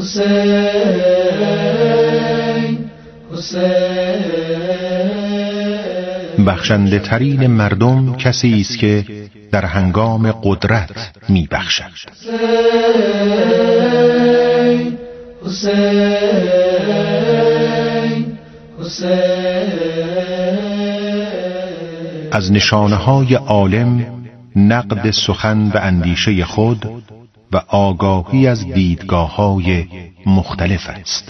بخشنده ترین مردم کسی است که در هنگام قدرت می بخشد. از نشانه‌های عالم نقد سخن و اندیشه خود و آگاهی از دیدگاه‌های مختلف است.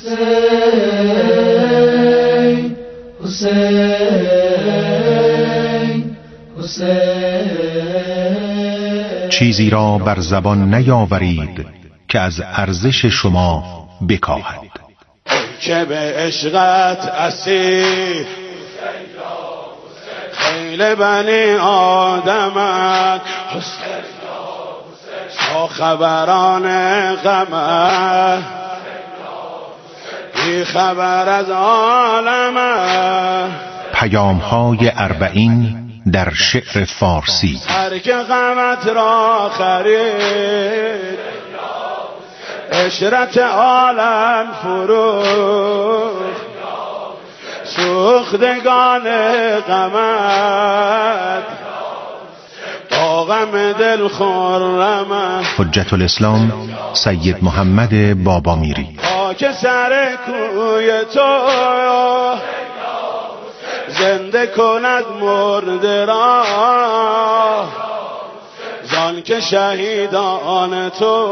چیزی را بر زبان نیاورید که از ارزش شما بکاهد. که به عشقت اسیر خیل بنی آدمت تا خبران غمت بی خبر از عالمت. پیام‌های اربعین در شعر فارسی. هر که غمت را خرید عشرت عالم فروخت سوختگان غمت با غم دل خرمت. حجت الاسلام سید محمد بابامیری. خاک سر کوی تو زنده کند مرده را زان که شهیدان تو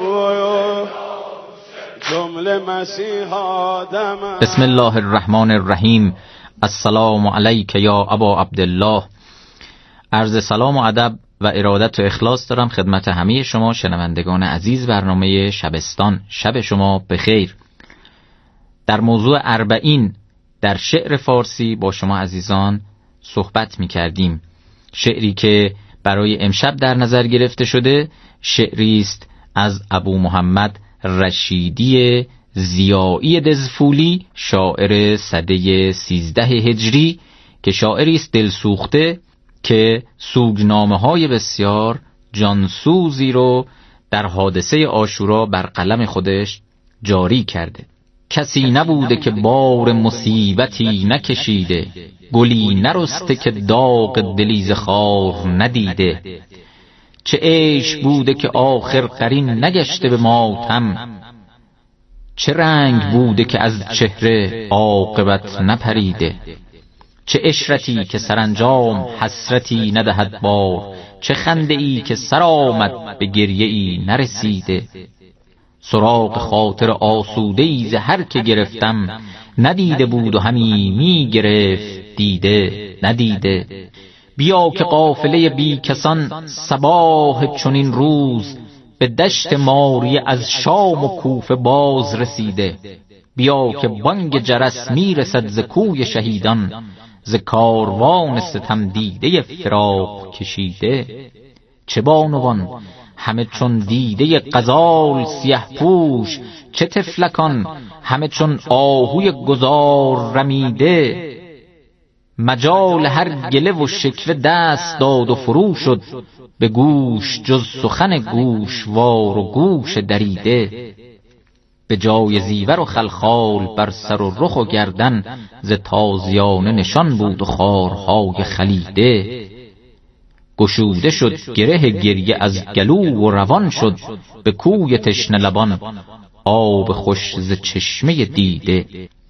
جمله مسیح آدم. بسم الله الرحمن الرحیم. السلام علیک یا ابا عبدالله. عرض سلام و ادب و ارادت و اخلاص دارم خدمت همه شما شنوندگان عزیز برنامه شبستان. شب شما بخیر. در موضوع اربعین در شعر فارسی با شما عزیزان صحبت می کردیم. شعری که برای امشب در نظر گرفته شده شعری است از ابو محمد رشیدی ضیایی دزفولی، شاعر سده 13 هجری، که شاعری است دلسوخته که سوگنامه‌های بسیار جانسوزی رو در حادثه عاشورا بر قلم خودش جاری کرده. کسی نبوده که بار مصیبتی نکشیده، گلی نرسته که داغ دلیز خار ندیده. چه عیش بوده که آخر قرین نگشته به ماتم، چه رنگ بوده که از چهره عاقبت نپریده. چه عشرتی که سرانجام حسرتی ندهد بار، چه خنده ای که سر آمد به گریه ای نرسیده. سراغ خاطر آسوده ز هر که گرفتم، ندیده بود و همی می گرفت دیده ندیده. بیا که قافله بی کسان صباح چنین روز، به دشت ماریه از شام و کوفه باز رسیده. بیا که بانگ جرس می رسد ز کوی شهیدان، ز کاروان ستم دیده فراق کشیده. چه بانوان همه چون دیده غزال سیه پوش، چه طفلکان همه چون آهوی گذار رمیده. مجال هر گله و شکوه دست داد و فرو شد، به گوش جز سخن گوشوار و گوش دریده. به جای زیور و خلخال بر سر و رخ و گردن، ز تازیانه نشان بود و خارهای خلیده. گشوده شد گره گریه از گلو و روان شد، به کوی تشنه لبان آب خوش ز چشمه دیده.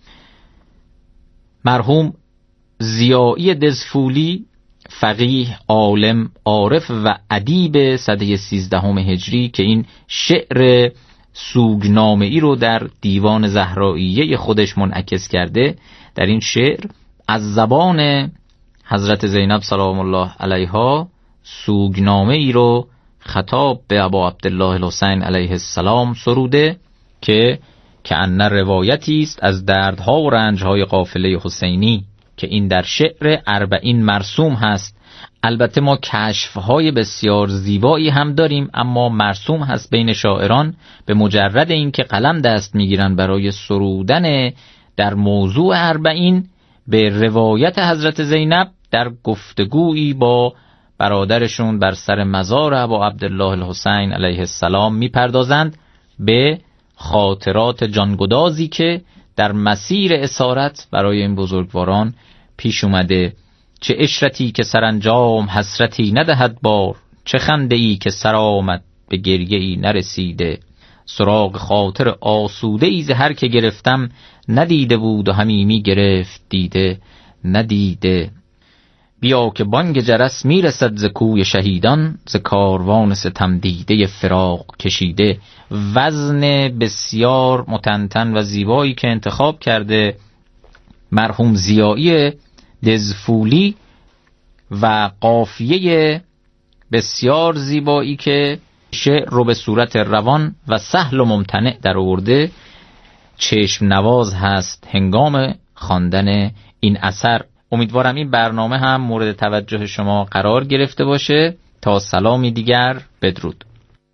مرحوم ضیایی دزفولی، فقیه، عالم، عارف و ادیب سده 13 هجری که این شعر سوگنامه‌ای رو در دیوان زهرائیه خودش منعکس کرده، در این شعر از زبان حضرت زینب سلام الله علیها سوگنامه‌ای رو خطاب به ابا عبدالله الحسین علیه السلام سروده که کأن روایتی است از دردها و رنجهای قافله حسینی که این در شعر اربعین مرسوم هست. البته ما کشف‌های بسیار زیبایی هم داریم، اما مرسوم هست بین شاعران به مجرد اینکه قلم دست میگیرن برای سرودن در موضوع اربعین به روایت حضرت زینب در گفتگویی با برادرشون بر سر مزار ابا عبدالله الحسین علیه السلام میپردازند به خاطرات جانگدازی که در مسیر اسارت برای این بزرگواران پیش اومده. چه عشرتی که سرانجام حسرتی ندهد بار، چه خنده ای که سر آمد به گریه ای نرسیده. سراغ خاطر آسوده ای ز هر که گرفتم، ندیده بود و همی گرفت دیده ندیده. بیا که بانگ جرس میرسد ز کوی شهیدان، ز کاروان ستم دیده فراق کشیده. وزن بسیار متنتن و زیبایی که انتخاب کرده مرحوم ضیایی دزفولی و قافیه بسیار زیبایی که شعر رو به صورت روان و سهل و ممتنع در آورده، چشم نواز هست هنگام خواندن این اثر. امیدوارم این برنامه هم مورد توجه شما قرار گرفته باشه. تا سلامی دیگر، بدرود.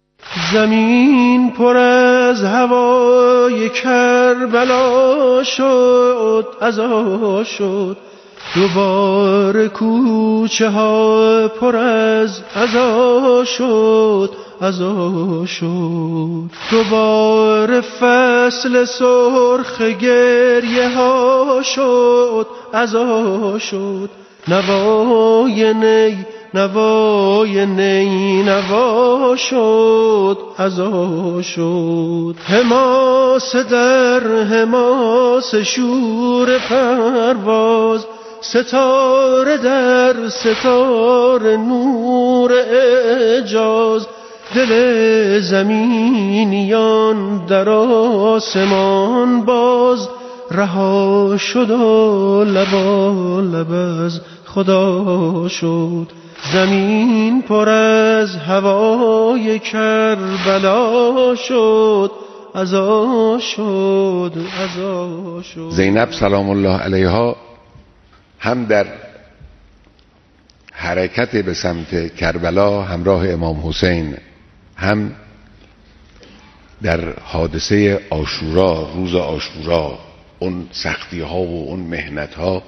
زمین پر از هوای کربلا شد، عزا شد. دوباره کوچه ها پر از عزا شد، عزا شد. دوباره فصل سرخ گریه ها شد، عزا شد. نوای نی، نوای نی نوا شد، عزا شد. حماس در حماس شور پرواز، ستاره در ستاره نور اعجاز. دل زمینیان در آسمان باز، رها شد و لب از خدا شد. زمین پر از هوای کربلا شد، عزا شد، عزا شد. زینب سلام الله علیها هم در حرکت به سمت کربلا همراه امام حسین، هم در حادثه عاشورا، روز عاشورا، اون سختی ها و اون مهنت ها،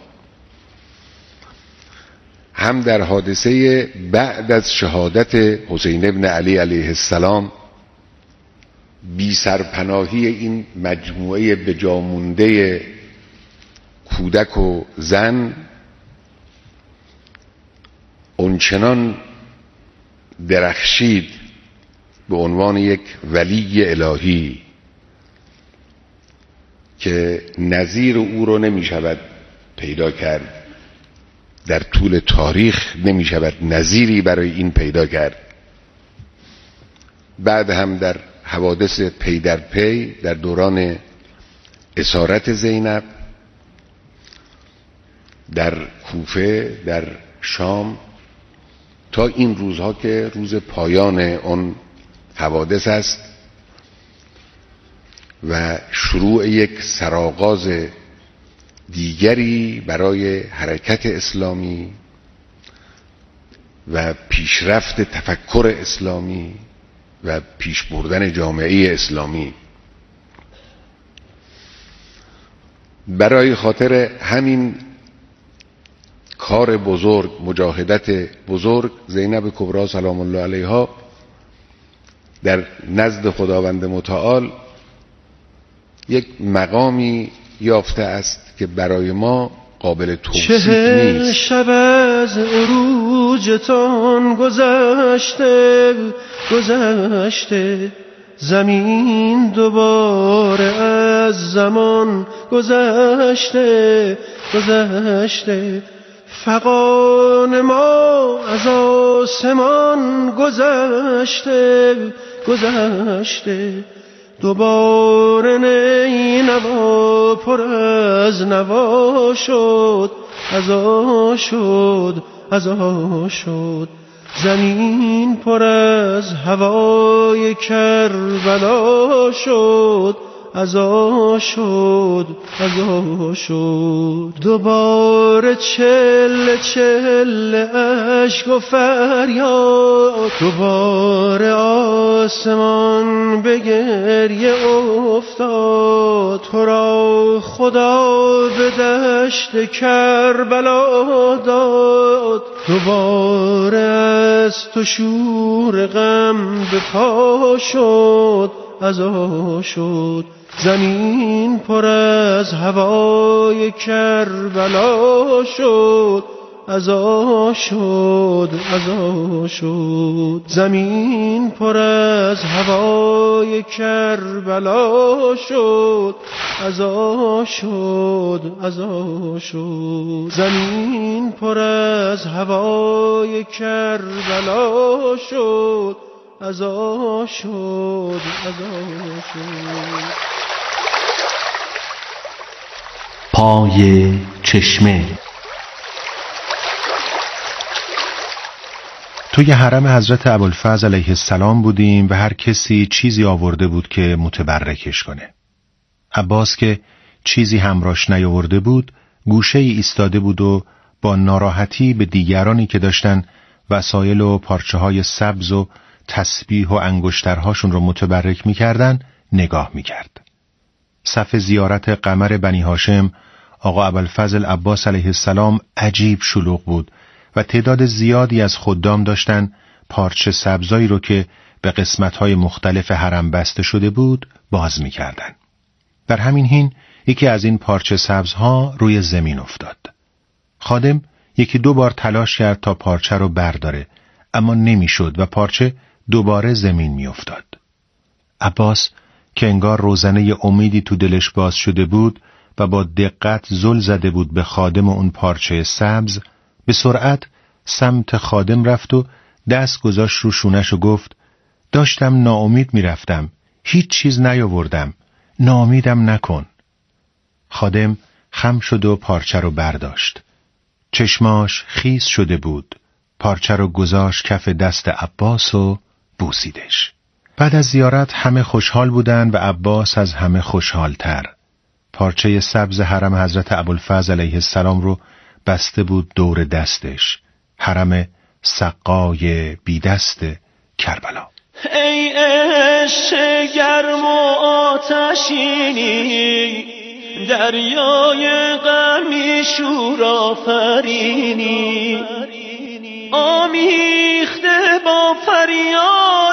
هم در حادثه بعد از شهادت حسین ابن علی علیه السلام، بی سرپناهی این مجموعه بجامونده کودک و زن اونچنان درخشید به عنوان یک ولی الهی که نظیر او رو نمی شود پیدا کرد. در طول تاریخ نمی شود نظیری برای این پیدا کرد. بعد هم در حوادث پی در پی در دوران اسارت زینب در کوفه، در شام، تا این روزها که روز پایان اون حوادث است و شروع یک سرآغاز دیگری برای حرکت اسلامی و پیشرفت تفکر اسلامی و پیش بردن جامعه اسلامی. برای خاطر همین کار بزرگ، مجاهدت بزرگ، زینب کبری سلام الله علیها در نزد خداوند متعال یک مقامی یافته است که برای ما قابل توصیف نیست. 40 شب از عروجتان گذشته، گذشته. زمین دوباره از زمان گذشته، گذشته. فغان ما از آسمان گذشته، گذشته. دوباره نی نوا پر از نوا شد، عزا شد، عزا شد. زمین پر از هوای کربلا شد، عزا شد، عزا شد. دوباره چله چله اشک و فریاد، دوباره آسمان به گریه افتاد. تو را خدا به دشت کربلا داد، دوباره از تو شور غم به پا شد، عزا شد. زمین پر از هوای کربلا شد، عزا شد، عزا شد. زمین پر از هوای کربلا شد، عزا شد، عزا شد. زمین پر از هوای کربلا شد، عزا شد، عزا شد. پای چشمه. توی حرم حضرت ابوالفضل علیه السلام بودیم و هر کسی چیزی آورده بود که متبرکش کنه. عباس که چیزی همراش نیاورده بود گوشه ای ایستاده بود و با ناراحتی به دیگرانی که داشتن وسایل و پارچه های سبز و تسبیح و انگشترهاشون رو متبرک می‌کردن نگاه می‌کرد. صف زیارت قمر بنی هاشم آقا ابوالفضل عباس علیه السلام عجیب شلوغ بود و تعداد زیادی از خدام داشتن پارچه سبزایی رو که به قسمت‌های مختلف حرم بسته شده بود باز می‌کردن. در همین حین یکی از این پارچه سبزها روی زمین افتاد. خادم یکی دو بار تلاش کرد تا پارچه رو برداره، اما نمی‌شد و پارچه دوباره زمین می‌افتاد. عباس که انگار روزنه امیدی تو دلش باز شده بود و با دقت زل زده بود به خادم اون پارچه سبز، به سرعت سمت خادم رفت و دست گذاشت رو شونش و گفت: داشتم ناامید میرفتم، هیچ چیز نیاوردم، ناامیدم نکن. خادم خم شد و پارچه رو برداشت. چشماش خیس شده بود، پارچه رو گذاشت کف دست عباس و بوسیدش. بعد از زیارت همه خوشحال بودن و عباس از همه خوشحالتر. پارچه سبز حرم حضرت ابوالفضل علیه السلام رو بسته بود دور دستش، حرم سقای بی دست کربلا. ای عشق گرم و آتشینی، دریای غمی شور آفرینی، آمیخته با فریاد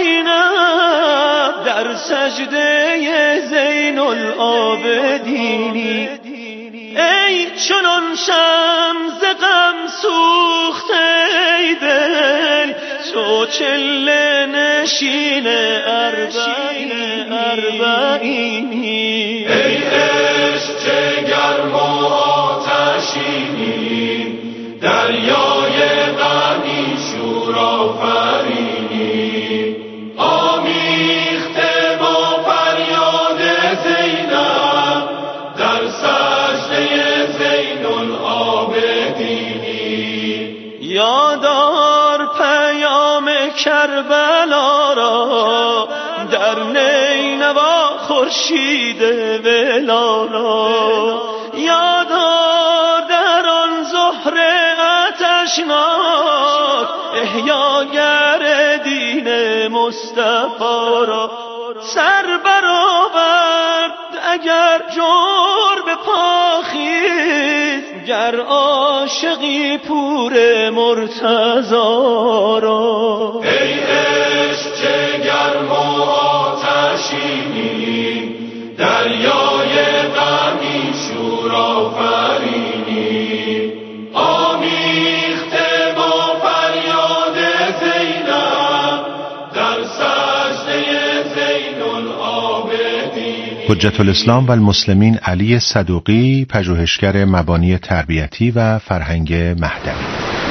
زینب در سجده زین العابدینی. ای چنان شمز غم سوخته ای دل، تو چله نشین اربعینی. ای عشق چه گرم و آتشینی، دریای غمی شور آفرینی، آمیخته با فریاد زینب در سجده زین العابدینی. یادار پیام کربلا را، در نینوا خورشید ولا را. یادار در آن زهره آتشناک، احیاگر دین مصطفی را. سر برآورد اگر جور به پا خیز، گر عاشقی پور مرتضی را. ای عشق چه گرم و آتشینی، دریای غمی شور آفرینی، آمیخته با فریاد زینب در سجده زین العابدینی. حجت الاسلام و المسلمین علی صدوقی، پژوهشگر مبانی تربیتی و فرهنگ مهدوی.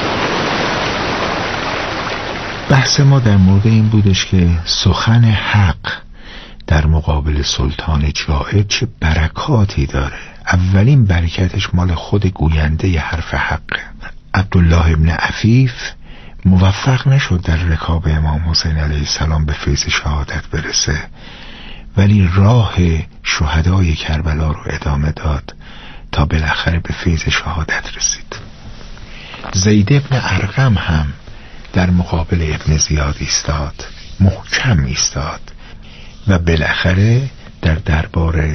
بحث ما در مورد این بودش که سخن حق در مقابل سلطان جائر چه برکاتی داره. اولین برکتش مال خود گوینده حرف حقه. عبدالله ابن عفیف موفق نشد در رکاب امام حسین علیه السلام به فیض شهادت برسه، ولی راه شهدای کربلا رو ادامه داد تا بالاخره به فیض شهادت رسید. زید ابن ارقم هم در مقابل ابن زیاد ایستاد، محکم ایستاد و بالاخره در دربار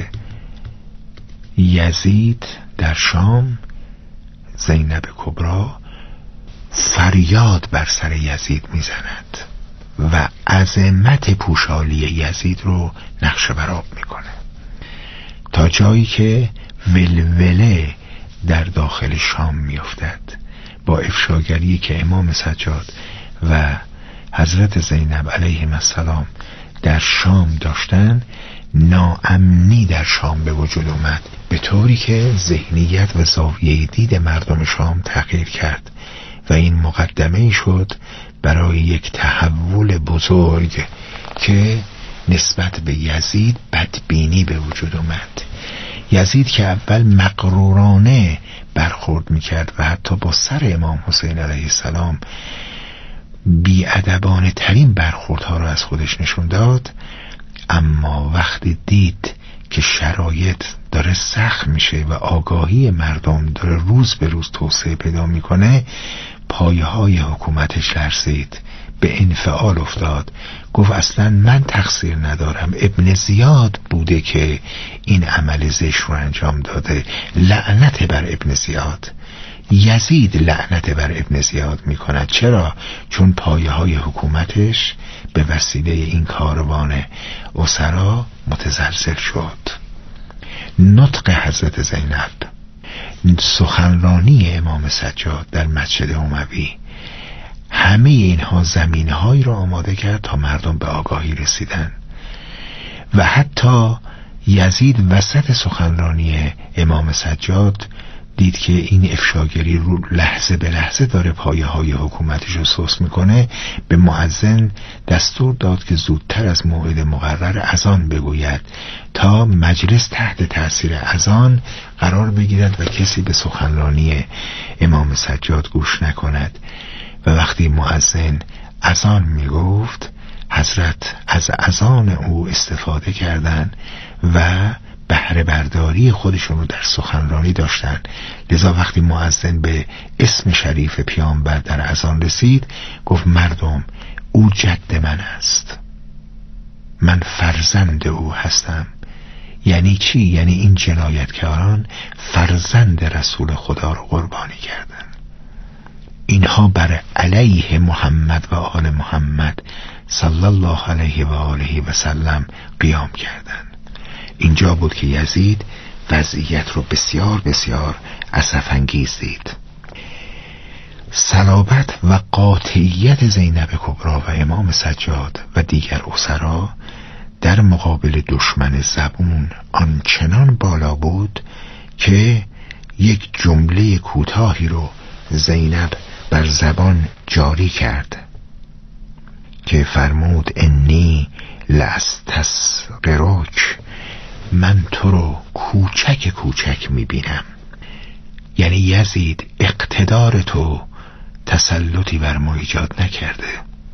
یزید در شام زینب کبرا فریاد بر سر یزید میزند و عظمت پوشالی یزید رو نقشه برآب میکنه، تا جایی که ولوله در داخل شام میافتد با افشاگری که امام سجاد و حضرت زینب علیهم السلام در شام داشتن. ناامنی در شام به وجود اومد، به طوری که ذهنیت و زاویه دید مردم شام تغییر کرد و این مقدمه شد برای یک تحول بزرگ که نسبت به یزید بدبینی به وجود اومد. یزید که اول مغرورانه برخورد میکرد و حتی با سر امام حسین علیه السلام بی‌ادبانه ترین برخوردها را از خودش نشون داد، اما وقتی دید که شرایط داره سخت میشه و آگاهی مردم داره روز به روز توسعه پیدا میکنه، پایه های حکومتش لرزید، به انفعال افتاد. گفت اصلا من تقصیر ندارم، ابن زیاد بوده که این عمل زشت رو انجام داده، لعنت بر ابن زیاد. یزید لعنت بر ابن زیاد میکند. چرا؟ چون پایه های حکومتش به وسیله این کاروان اسرا متزلزل شد. نطق حضرت زینب، سخنرانی امام سجاد در مسجد اموی، همه اینها زمینه‌هایی را آماده کرد تا مردم به آگاهی رسیدن. و حتی یزید وسط سخنرانی امام سجاد دید که این افشاگری رو لحظه به لحظه داره پایه های حکومتش رو سوس میکنه، به مؤذن دستور داد که زودتر از موعد مقرر اذان بگوید تا مجلس تحت تاثیر اذان قرار بگیرد و کسی به سخنرانی امام سجاد گوش نکند. و وقتی مؤذن اذان میگفت، حضرت از اذان او استفاده کردند و بهره برداری خودشون رو در سخنرانی داشتن. لذا وقتی مؤذن به اسم شریف پیامبر در اذان رسید، گفت مردم، او جد من است، من فرزند او هستم. یعنی چی؟ یعنی این جنایتکاران فرزند رسول خدا رو قربانی کردن. اینها بر علیه محمد و آل محمد صلی الله علیه و آله و سلم قیام کردند. اینجا بود که یزید وضعیت رو بسیار بسیار اسف‌انگیز دید. صلابت و قاطعیت زینب کبری و امام سجاد و دیگر اسرا در مقابل دشمن زبون آنچنان بالا بود که یک جمله کوتاهی رو زینب بر زبان جاری کرد که فرمود انی لاستسقرک، من تو رو کوچک کوچک میبینم. یعنی یزید اقتدار تو تسلطی بر ما ایجاد نکرده،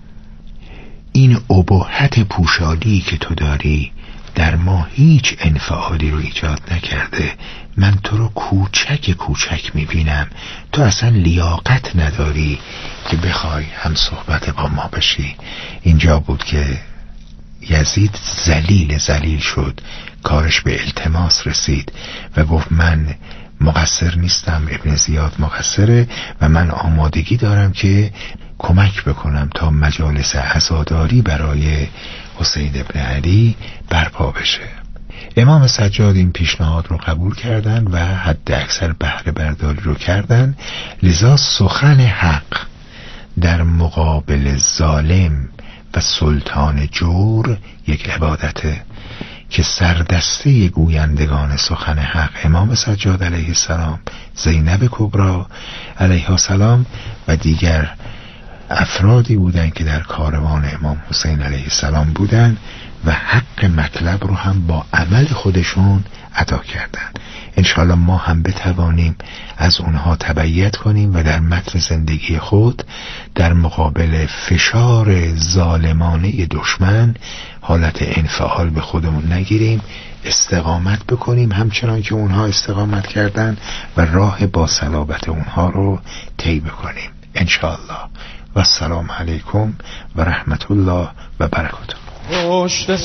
این ابهت پوشالی که تو داری در ما هیچ انفعالی رو ایجاد نکرده. من تو رو کوچک کوچک میبینم، تو اصلا لیاقت نداری که بخوای هم صحبت با ما بشی. اینجا بود که یزید ذلیل شد، کارش به التماس رسید و گفت من مقصر نیستم، ابن زیاد مقصره و من آمادگی دارم که کمک بکنم تا مجالس عزاداری برای حسین ابن علی برپا بشه. امام سجاد این پیشنهاد رو قبول کردن و حد اکثر بهره برداری رو کردن. لذا سخن حق در مقابل ظالم و سلطان جور یک عبادته که سردسته گویندگان سخن حق امام سجاد علیه السلام، زینب کبری علیه السلام و دیگر افرادی بودند که در کاروان امام حسین علیه السلام بودند و حق مطلب رو هم با عمل خودشون ادا کردند. انشاءالله ما هم بتوانیم از اونها تبعیت کنیم و در متن زندگی خود در مقابل فشار ظالمانه دشمن حالت انفعال به خودمون نگیریم، استقامت بکنیم همچنان که اونها استقامت کردن و راه با صلابت اونها رو طی بکنیم انشاءالله. و السلام علیکم و رحمت الله و برکاته. پشت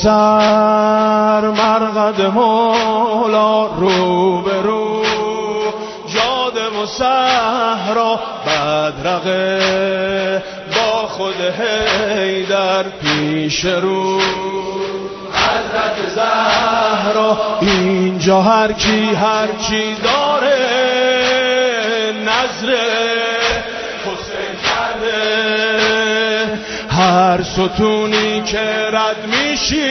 سر مرقد مولا، رو به رو جاده و صحرا بدرقه، با خود حیدر پیش رو حضرت زهرا. اینجا هر چی داره نظر حسین کرده، هر ستونی که رد میشی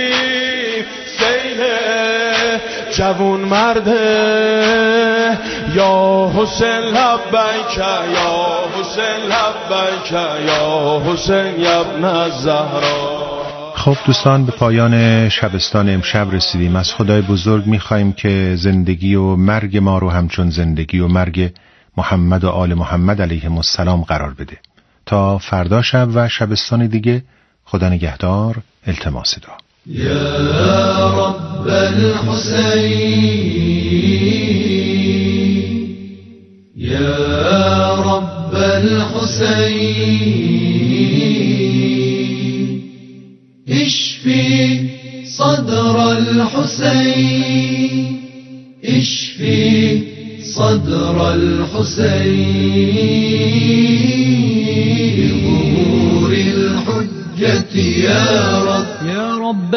سیل جوون مرده. یا حسین لبیک یا حسین لبیک یا حسین ابن الزهرا. خب دوستان، به پایان شبستان امشب رسیدیم. از خدای بزرگ می‌خوایم که زندگی و مرگ ما رو همچون زندگی و مرگ محمد و آل محمد علیهم السلام قرار بده. تا فردا شب و شبستان دیگه، خدا نگهدار. التماس دعا. یا رب الحسین یا رب الحسین اشفی صدر الحسین اشفی صدر الحسین بظهور الحجة يا رب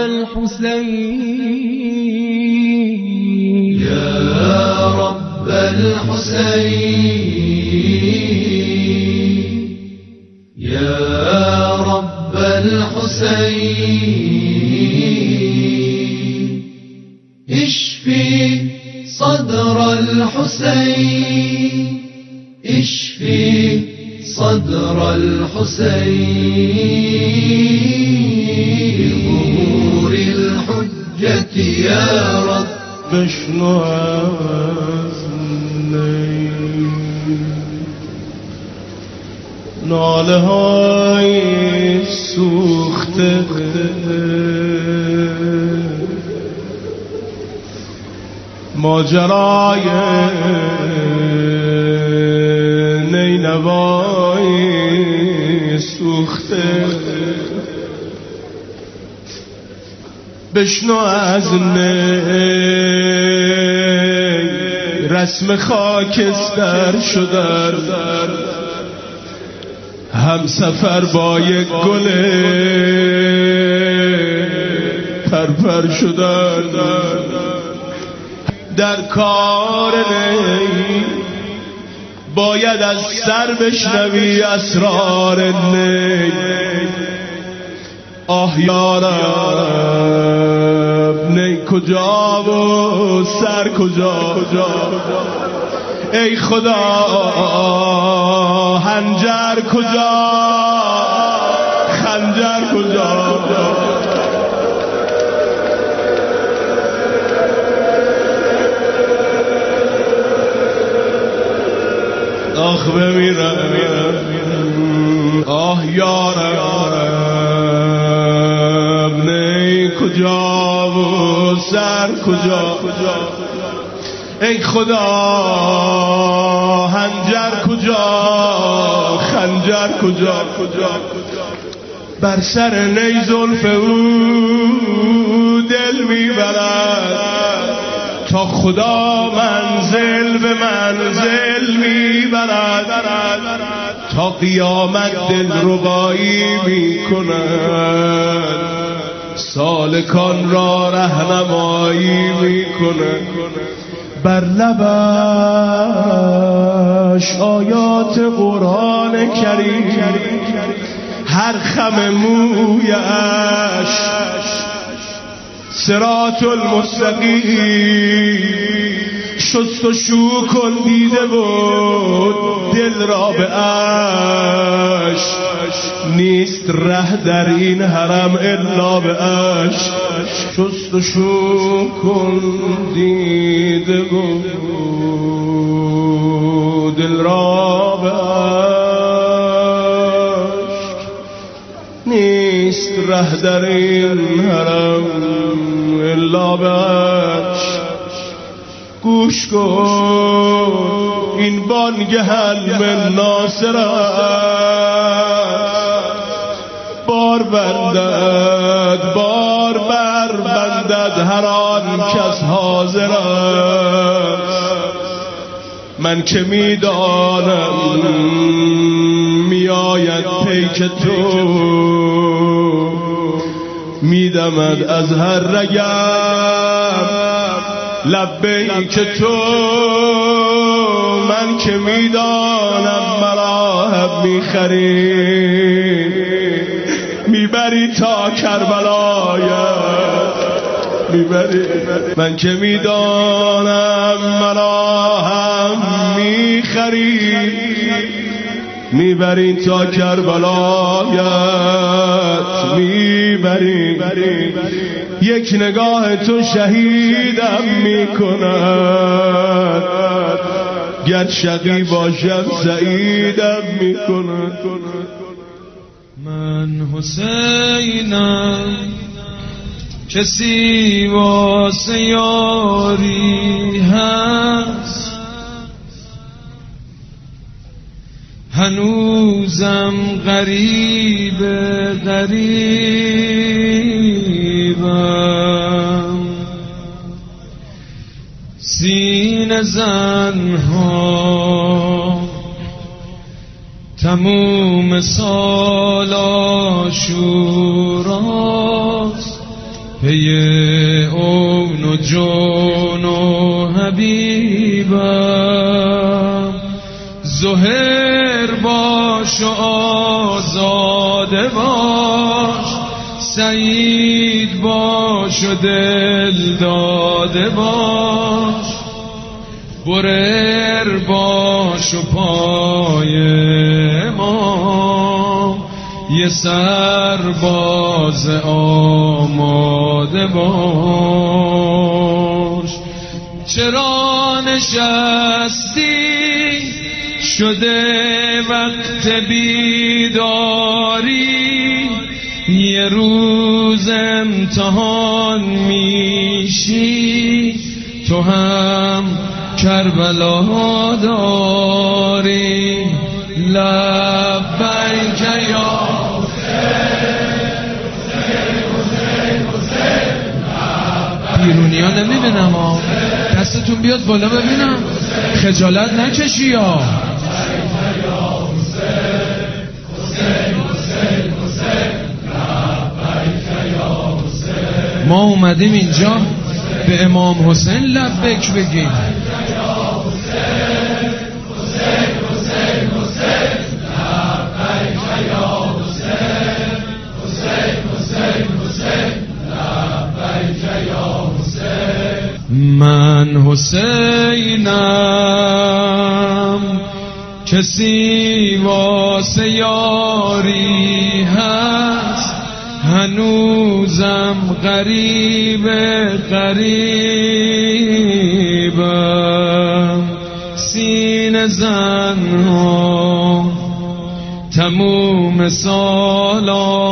الحسين يا رب الحسين يا رب الحسين اشفي صدر الحسين اشفي صدر الحسين بظهور الحجة يا رب بشنو از ناله های سوخته ماجرای نینوای سوخته بشنو از نی رسم خاکستر شدن هم سفر با یک گل پرپر شدن در کار نی باید از سر بشنوی اسرار نی آه یارب نی کجا و سر کجا ای خدا هنجر کجا خنجر کجا آخ بمیرم آه یارب نی کجا و سر کجا ای خدا هنجر کجا خنجر کجا بر سر نی زلف او دل میبرد تا خدا منزل به منزل میبرد تا قیامت دل ربایی میکند سالکان را رهنمایی میکند بر لبش آیات قرآن کریم هر خم مویش صراط المستقیم شست و شو کن دیده بود دل را به عشق نیست ره در این حرم الا به عشق شست و شو کن دیده بود دل را به عشق نیست ره در این حرم الا به عشق گوش کن این بانگ حلم ناصر بار بندد بار بر بندد هر آن کس حاضر است من که میدانم میآید پیک تو، میدمد از هر رگم لبیک تو. من که میدانم مراهم میخری، میبری تا کربلایت میبری. من که میدانم مراهم میخری، میبری تا کربلایت میبری. یک نگاه تو شهیدم میکند، گر شقی باشم سعیدم میکند. من حسینم کسی واسه یاری هست، هنوزم غریبم. سینه زنها تموم سال آشوراست، پی اون و جون و حبیبم. زهر باش و آزاده باش، سعید باش و دل داده باش، برر باش و پای ما یه سرباز آماده باش. چرا نشستی شده وقت بیداری، یه روز امتحان میشی، تو هم کربلا داری. لبیک یا بیرونی ها نمیبینم ها، دستتون بیاد بالا ببینم، خجالت نکشی ها. ما اومدیم اینجا به امام حسین لبیک بگیم. من حسینم کسی واسه یاری هست، هنوزم غریبم. سینه زنها تموم سال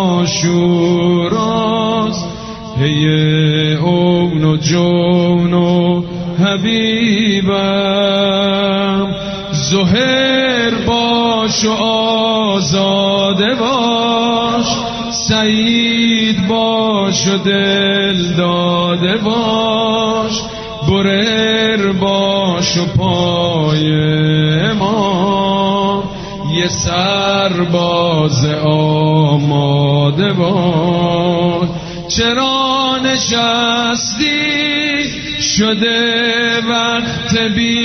آشوراست، پی اون و جون و حبیبم. زهر باش و آزاده باش، سعید باش و دل داده باش، برر باش و پای ما یه سرباز آماده باش. چرا نشستی شده وقت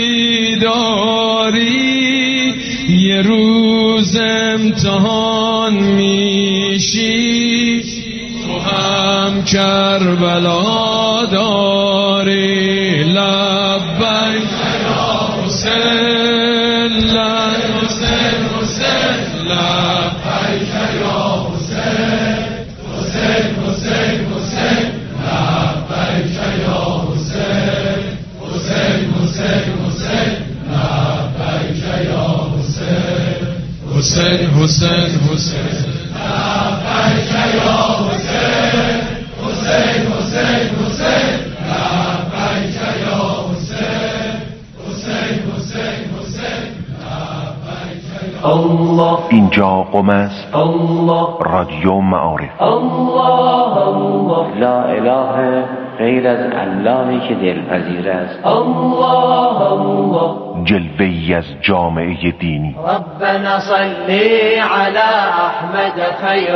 بیداری، یه روز امتحان میشی، تو هم کربلا داری. لبیک یا حسین، حسین حسین، لبیک یا حسین، حسین حسین حسین، لبیک یا حسین، حسین حسین حسین، لبیک یا حسین، حسین حسین حسین، لبیک یا حسین، حسین حسین حسین، لبیک یا حسین، حسین حسین حسین، لبیک یا الله. اینجا قم است. الله. رادیو معارف. الله الله، لا اله غیر از اللهی که دلپذیر است. الله الله جلوه‌ای از جامعه دینی. ربنا صلی علی احمد خیر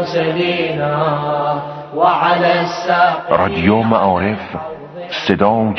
المرسلین و علی الساق. رادیو معارف، صدای